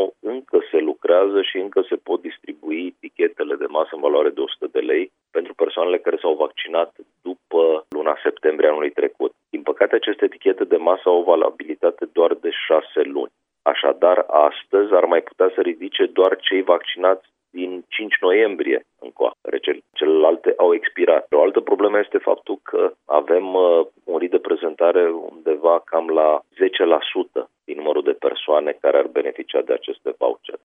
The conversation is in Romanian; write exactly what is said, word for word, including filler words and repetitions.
nou, încă se lucrează și încă se pot distribui tichetele de masă în valoare de o sută de lei pentru persoanele care s-au vaccinat după luna septembrie anului trecut. Din păcate, aceste etichete de masă au o valabilitate doar de șase luni. Așadar, astăzi ar mai putea să ridice doar cei vaccinați din cinci noiembrie încoa. Celelalte au expirat. O altă problemă este faptul că avem uh, un rit de prezentare undeva cam la zece la sută din numărul de persoane care ar beneficia de aceste vouchere.